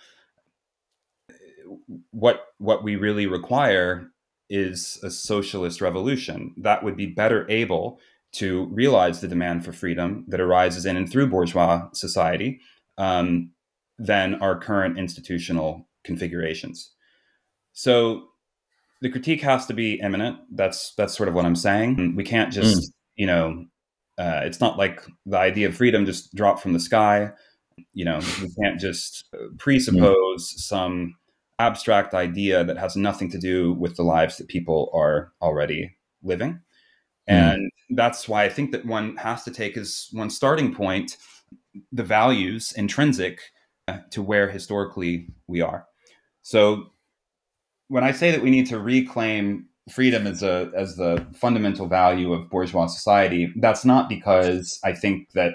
what what we really require is a socialist revolution that would be better able to realize the demand for freedom that arises in and through bourgeois society um, than our current institutional configurations. So the critique has to be imminent. That's that's sort of what I'm saying. We can't just, mm. you know, uh, it's not like the idea of freedom just dropped from the sky. You know, we can't just presuppose mm. some abstract idea that has nothing to do with the lives that people are already living. And mm. that's why I think that one has to take as one starting point the values intrinsic to where historically we are. So when I say that we need to reclaim freedom as a as the fundamental value of bourgeois society, that's not because I think that,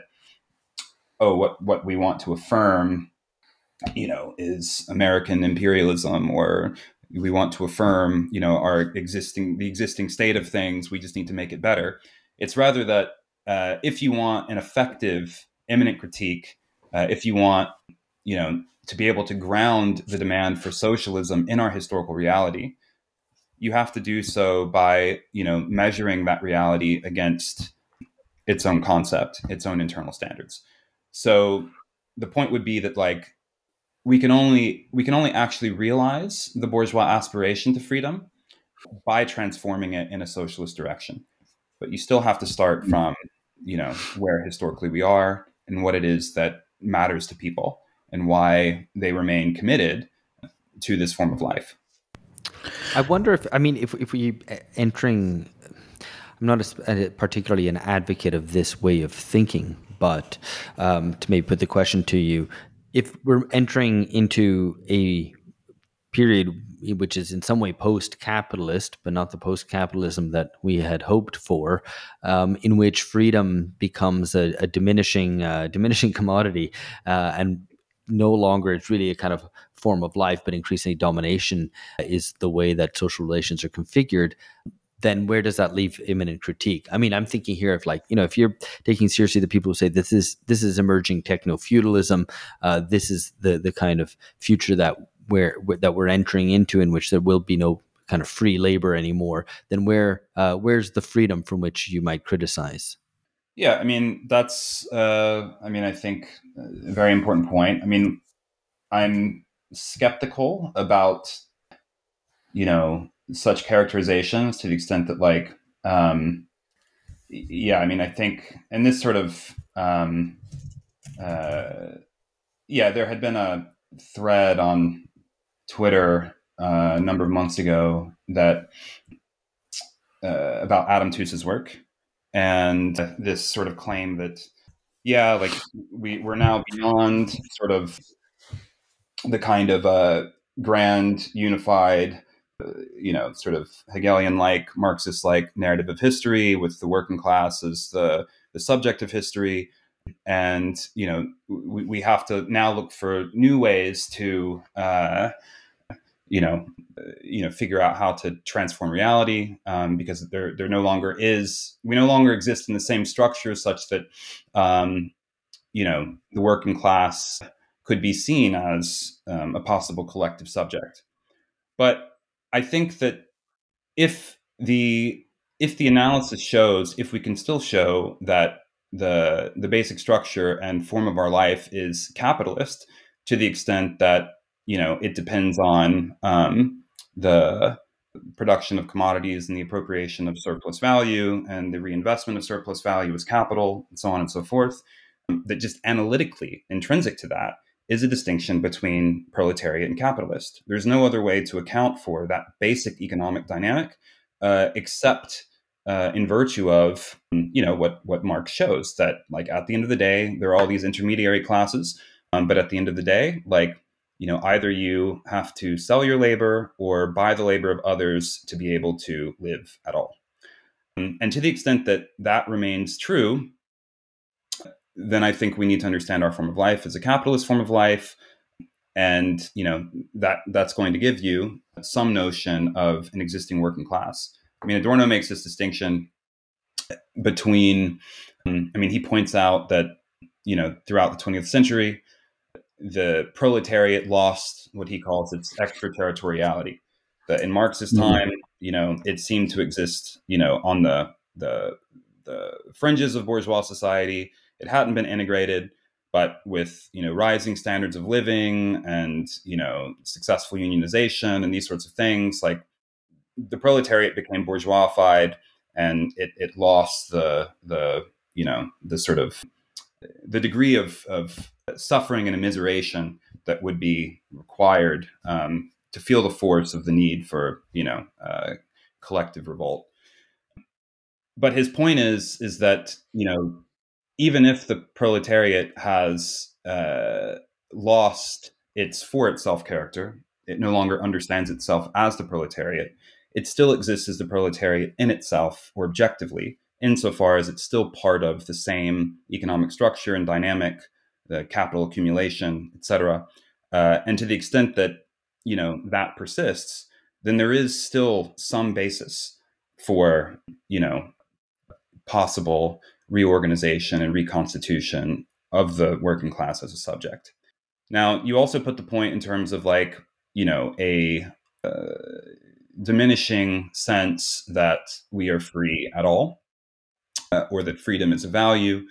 oh, what what we want to affirm, you know, is American imperialism, or we want to affirm, you know, our existing the existing state of things. We just need to make it better. It's rather that uh, if you want an effective immanent critique, uh, if you want, you know, to be able to ground the demand for socialism in our historical reality, you have to do so by, you know, measuring that reality against its own concept, its own internal standards. So the point would be that, like, we can only we can only actually realize the bourgeois aspiration to freedom by transforming it in a socialist direction. But you still have to start from, you know, where historically we are and what it is that matters to people and why they remain committed to this form of life. I wonder if, I mean, if if we uh, entering, I'm not a, a particularly an advocate of this way of thinking, but um, to maybe put the question to you, if we're entering into a period which is in some way post-capitalist, but not the post-capitalism that we had hoped for, um, in which freedom becomes a, a diminishing, uh, diminishing commodity, uh, and no longer it's really a kind of form of life, but increasingly domination is the way that social relations are configured. Then where does that leave immanent critique? I mean, I'm thinking here of, like, you know, if you're taking seriously the people who say this is this is emerging techno feudalism, uh, this is the the kind of future that where that we're entering into, in which there will be no kind of free labor anymore, then where uh, where's the freedom from which you might criticize? Yeah, I mean, that's, uh, I mean, I think a very important point. I mean, I'm skeptical about, you know, such characterizations to the extent that, like, um, yeah, I mean, I think, and this sort of, um, uh, yeah, there had been a thread on Twitter uh, a number of months ago that uh, about Adam Tooze's work, and this sort of claim that, yeah, like, we we're now beyond sort of the kind of uh, grand unified, uh, you know, sort of Hegelian-like, Marxist-like narrative of history with the working class as the the subject of history. And, you know, we, we have to now look for new ways to uh, you know uh, you know figure out how to transform reality, um, because there there no longer is we no longer exist in the same structure such that um, you know the working class could be seen as um, a possible collective subject. But I think that if the if the analysis shows, if we can still show that the the basic structure and form of our life is capitalist, to the extent that, you know it depends on um, the production of commodities and the appropriation of surplus value and the reinvestment of surplus value as capital, and so on and so forth, um, that just analytically intrinsic to that is a distinction between proletariat and capitalist. There's no other way to account for that basic economic dynamic, uh, except uh, in virtue of, you know what what Marx shows, that, like, at the end of the day there are all these intermediary classes, um, but at the end of the day, like, you know either you have to sell your labor or buy the labor of others to be able to live at all. Um, and to the extent that that remains true, then I think we need to understand our form of life as a capitalist form of life, and, you know that that's going to give you some notion of an existing working class. I mean, Adorno makes this distinction between, um, I mean, he points out that, you know throughout the twentieth century, the proletariat lost what he calls its extraterritoriality. That in Marx's time, you know, it seemed to exist, you know, on the the the fringes of bourgeois society. It hadn't been integrated, but with, you know rising standards of living and, you know successful unionization and these sorts of things, like, the proletariat became bourgeoisified, and it it lost the the you know the sort of the degree of, of suffering and immiseration that would be required um, to feel the force of the need for, you know uh, collective revolt. But his point is is that, you know even if the proletariat has uh, lost its for itself character, it no longer understands itself as the proletariat. it still exists as the proletariat in itself or objectively, insofar as it's still part of the same economic structure and dynamic, the capital accumulation, et cetera. Uh, and to the extent that, you know, that persists, then there is still some basis for, you know, possible reorganization and reconstitution of the working class as a subject. Now, you also put the point in terms of like, you know, a uh, diminishing sense that we are free at all, uh, or that freedom is a value.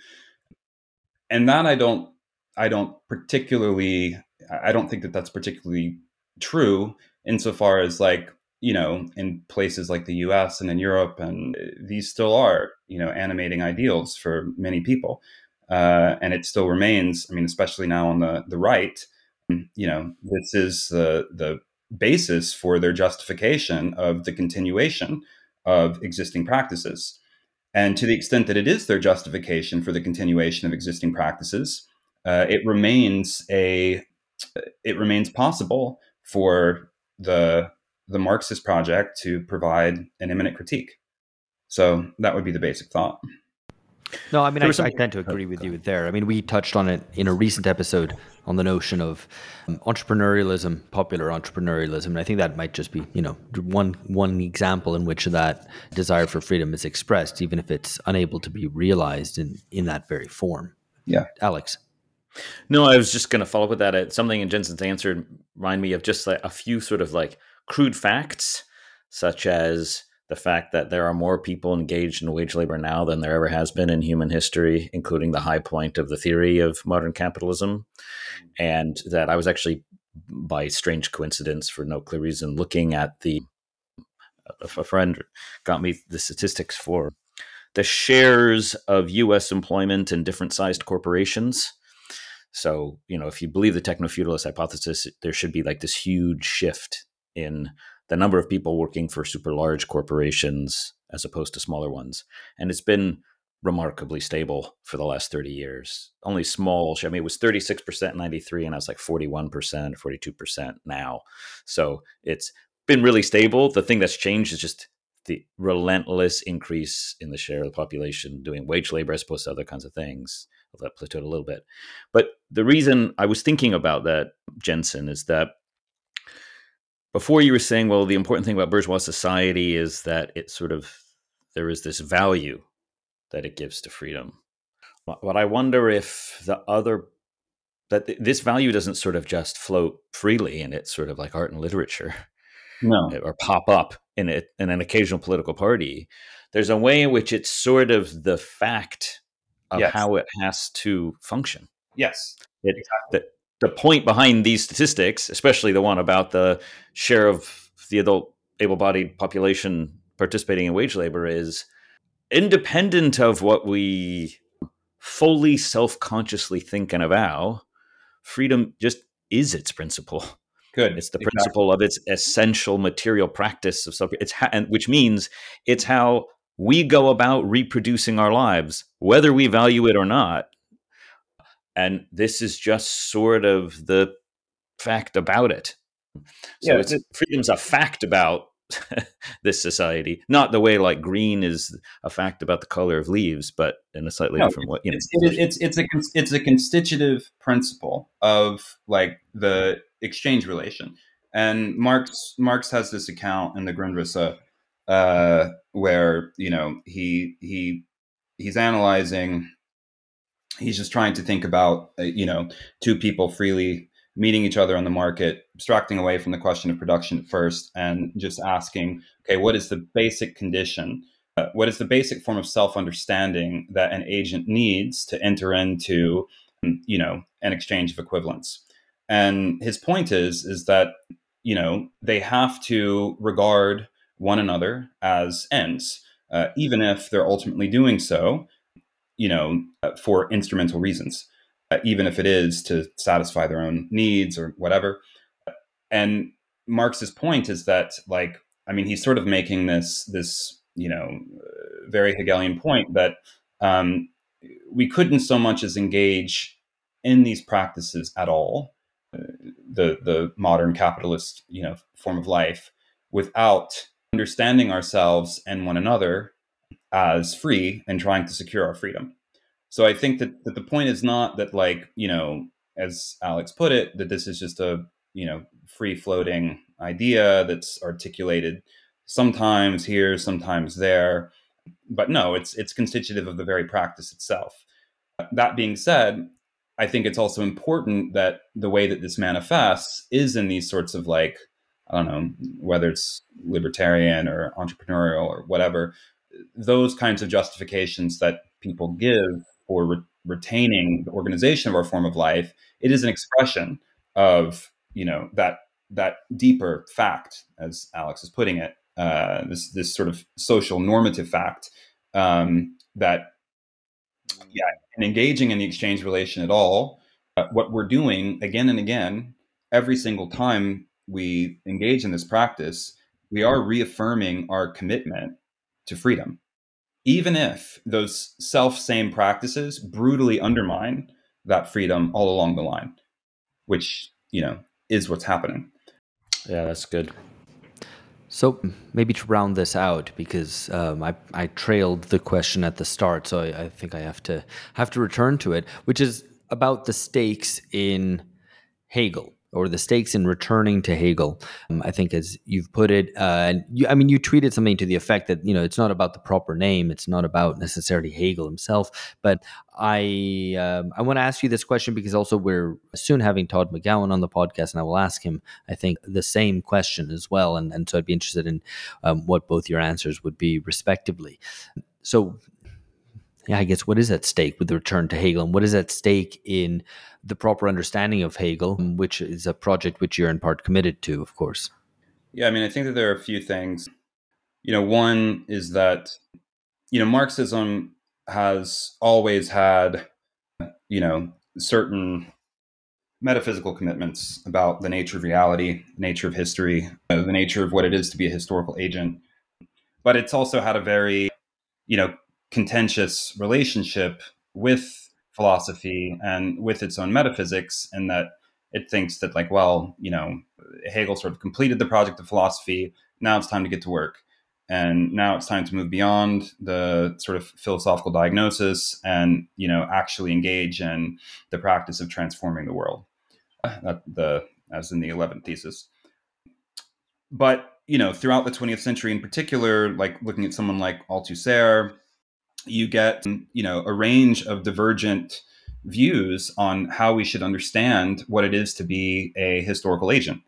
And that I don't, I don't particularly, I don't think that that's particularly true insofar as like, you know, in places like the U S and in Europe, and these still are, you know, animating ideals for many people. Uh, and it still remains, I mean, especially now on the, the right, you know, this is the, the basis for their justification of the continuation of existing practices. And to the extent that it is their justification for the continuation of existing practices, uh, it remains a it remains possible for the the Marxist project to provide an imminent critique. So that would be the basic thought. No, I mean, I, I tend to agree with you there. I mean, we touched on it in a recent episode on the notion of um, entrepreneurialism, popular entrepreneurialism, and I think that might just be, you know, one one example in which that desire for freedom is expressed, even if it's unable to be realized in, in that very form. Yeah. Alex? No, I was just going to follow up with that. It, something in Jensen's answer reminded me of just like a few sort of like crude facts, such as the fact that there are more people engaged in wage labor now than there ever has been in human history, including the high point of the theory of modern capitalism. And that I was actually, by strange coincidence, for no clear reason, looking at the, a friend got me the statistics for the shares of U S employment in different sized corporations. So, you know, if you believe the techno-feudalist hypothesis, there should be like this huge shift in the number of people working for super large corporations as opposed to smaller ones. And it's been remarkably stable for the last thirty years. Only small, I mean, it was thirty-six percent in ninety-three, and I was like forty-one percent, forty-two percent now. So it's been really stable. The thing that's changed is just the relentless increase in the share of the population doing wage labor as opposed to other kinds of things. That plateaued a little bit. But the reason I was thinking about that, Jensen, is that before you were saying, well, the important thing about bourgeois society is that it sort of, there is this value that it gives to freedom. But I wonder if the other, that this value doesn't sort of just float freely and it's sort of like art and literature. No. Or pop up in, it, in an occasional political party. There's a way in which it's sort of the fact of yes. how it has to function. Yes. It, exactly. the, the point behind these statistics, especially the one about the share of the adult able-bodied population participating in wage labor, is independent of what we fully self-consciously think and avow, freedom just is its principle. Good. It's the exactly. principle of its essential material practice of self. It's ha- and which means it's how we go about reproducing our lives, whether we value it or not. And this is just sort of the fact about it. So yeah, it's, it's freedom's a fact about this society, not the way like green is a fact about the color of leaves, but in a slightly no, different way. You know, it's, it, it's it's a it's a constitutive principle of like the exchange relation. And Marx Marx has this account in the Grundrisse uh, where you know he he he's analyzing. He's just trying to think about uh, you know two people freely meeting each other on the market, abstracting away from the question of production at first, and just asking, okay, what is the basic condition? Uh, what is the basic form of self-understanding that an agent needs to enter into, you know, an exchange of equivalence? And his point is, is that, you know, they have to regard one another as ends, uh, even if they're ultimately doing so, you know, uh, for instrumental reasons. Uh, even if it is to satisfy their own needs or whatever. And Marx's point is that, like, I mean, he's sort of making this, this, you know, uh, very Hegelian point that um, we couldn't so much as engage in these practices at all, uh, the the modern capitalist, you know, form of life, without understanding ourselves and one another as free and trying to secure our freedom. So I think that, that the point is not that, like, you know, as Alex put it, that this is just a, you know, free floating idea that's articulated sometimes here, sometimes there. But no, it's it's constitutive of the very practice itself. That being said, I think it's also important that the way that this manifests is in these sorts of, like, I don't know, whether it's libertarian or entrepreneurial or whatever, those kinds of justifications that people give for re- retaining the organization of our form of life, it is an expression of, you know, that that deeper fact, as Alex is putting it, uh, this this sort of social normative fact, um, that, yeah, and engaging in the exchange relation at all, uh, what we're doing again and again, every single time we engage in this practice, we are reaffirming our commitment to freedom, even if those self same practices brutally undermine that freedom all along the line, which, you know, is what's happening. Yeah, that's good. So maybe to round this out, because um, I, I trailed the question at the start, so I, I think I have to have to return to it, which is about the stakes in Hegel, or the stakes in returning to Hegel. Um, I think, as you've put it, uh, and you, I mean, you tweeted something to the effect that, you know, it's not about the proper name, it's not about necessarily Hegel himself. But I um, I want to ask you this question because also we're soon having Todd McGowan on the podcast, and I will ask him, I think, the same question as well, and and so I'd be interested in um, what both your answers would be, respectively. So, yeah, I guess what is at stake with the return to Hegel, and what is at stake in the proper understanding of Hegel, which is a project which you're in part committed to, of course? Yeah, I mean, I think that there are a few things. You know, one is that, you know, Marxism has always had, you know, certain metaphysical commitments about the nature of reality, the nature of history, uh, the nature of what it is to be a historical agent. But it's also had a very, you know, contentious relationship with philosophy and with its own metaphysics, in that it thinks that, like, well, you know, Hegel sort of completed the project of philosophy. Now it's time to get to work. And now it's time to move beyond the sort of philosophical diagnosis and, you know, actually engage in the practice of transforming the world. Uh, the as in the eleventh thesis. But, you know, throughout the twentieth century in particular, like looking at someone like Althusser, you get, you know, a range of divergent views on how we should understand what it is to be a historical agent.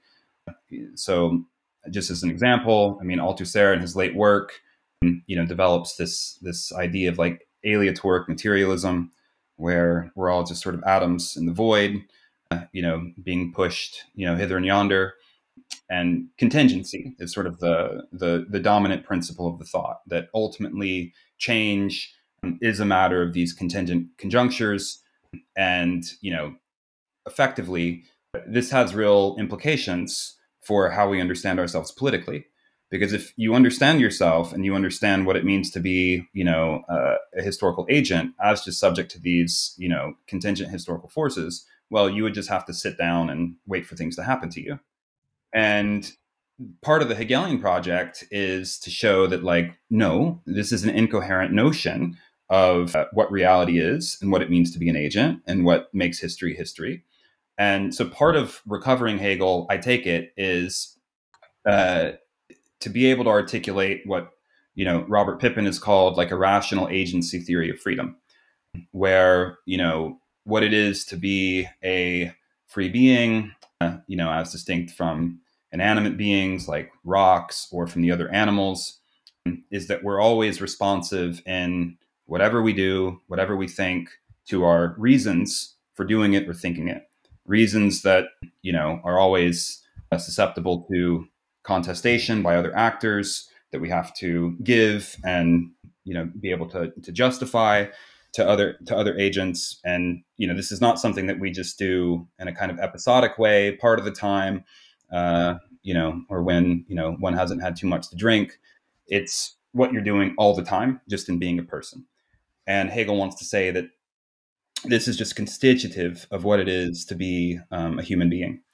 So, just as an example, I mean, Althusser in his late work, you know, develops this this idea of, like, aleatoric materialism, where we're all just sort of atoms in the void, uh, you know, being pushed, you know, hither and yonder. And contingency is sort of the the, the dominant principle of the thought, that ultimately change um, is a matter of these contingent conjunctures. And, you know, effectively, this has real implications for how we understand ourselves politically. Because if you understand yourself and you understand what it means to be, you know, uh, a historical agent as just subject to these, you know, contingent historical forces, well, you would just have to sit down and wait for things to happen to you. And part of the Hegelian project is to show that, like, no, this is an incoherent notion of uh, what reality is and what it means to be an agent and what makes history history. And so part of recovering Hegel, I take it, is uh, to be able to articulate what, you know, Robert Pippin has called, like, a rational agency theory of freedom, where, you know, what it is to be a free being, uh, you know, as distinct from inanimate beings like rocks or from the other animals, is that we're always responsive in whatever we do, whatever we think, to our reasons for doing it or thinking it. Reasons that, you know, are always uh, susceptible to contestation by other actors, that we have to give and, you know, be able to, to justify to other to other agents. And, you know, this is not something that we just do in a kind of episodic way part of the time, uh, you know, or when, you know, one hasn't had too much to drink. It's what you're doing all the time, just in being a person. And Hegel wants to say that this is just constitutive of what it is to be um, a human being.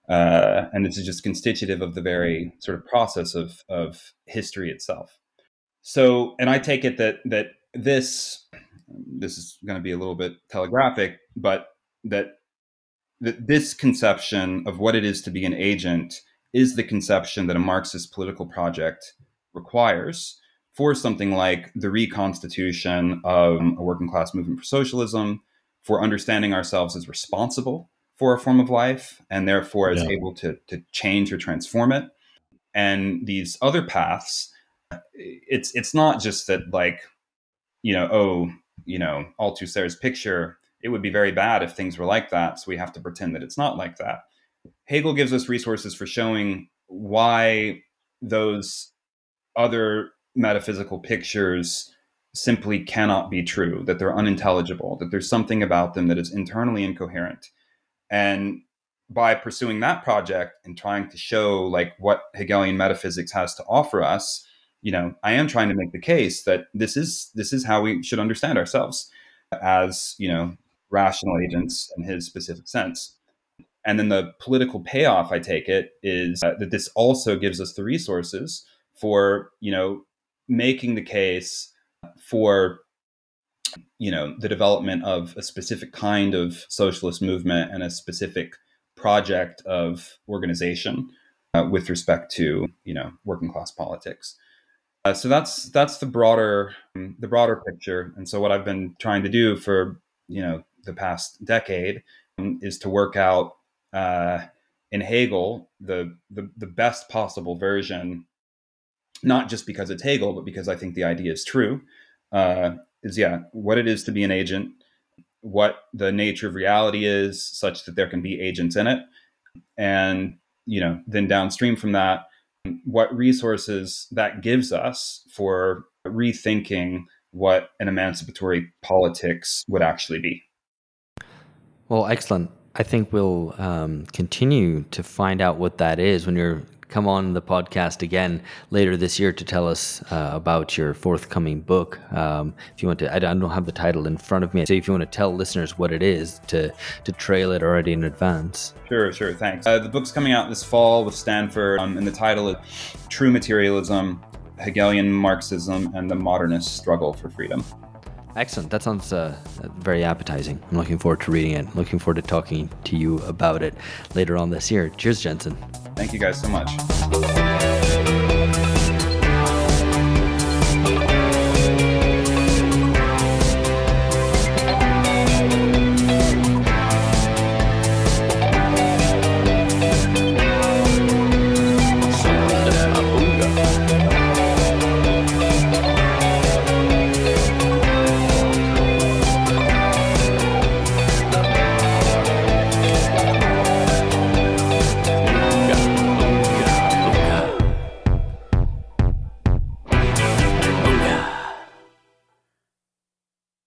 Uh, and this is just constitutive of the very sort of process of, of history itself. So, and I take it that that this this is going to be a little bit telegraphic, but that that this conception of what it is to be an agent is the conception that a Marxist political project requires for something like the reconstitution of a working class movement for socialism, for understanding ourselves as responsible for a form of life, and therefore as Yeah. able to, to change or transform it. And these other paths, it's it's not just that, like, you know, oh, you know, Althusser's picture, it would be very bad if things were like that, so we have to pretend that it's not like that. Hegel gives us resources for showing why those other metaphysical pictures simply cannot be true, that they're unintelligible, that there's something about them that is internally incoherent. And by pursuing that project and trying to show like what Hegelian metaphysics has to offer us, you know, I am trying to make the case that this is this is how we should understand ourselves as, you know, rational agents in his specific sense. And then the political payoff, I take it, is uh, that this also gives us the resources for, you know, making the case for, you know, the development of a specific kind of socialist movement and a specific project of organization uh, with respect to, you know, working class politics. Uh, so that's that's the broader um, the broader picture. And so what I've been trying to do for, you know, the past decade um, is to work out uh, in Hegel the, the the best possible version, not just because it's Hegel, but because I think the idea is true. Uh, is yeah, what it is to be an agent, what the nature of reality is, such that there can be agents in it, and, you know, then downstream from that, what resources that gives us for rethinking what an emancipatory politics would actually be. Well, excellent. I think we'll um, continue to find out what that is when you're come on the podcast again later this year to tell us uh, about your forthcoming book. Um, if you want to, I don't have the title in front of me. So if you want to tell listeners what it is to to trail it already in advance. Sure, sure. Thanks. Uh, the book's coming out this fall with Stanford, um, and the title is True Materialism, Hegelian Marxism, and the Modernist Struggle for Freedom. Excellent. That sounds uh, very appetizing. I'm looking forward to reading it. Looking forward to talking to you about it later on this year. Cheers, Jensen. Thank you guys so much.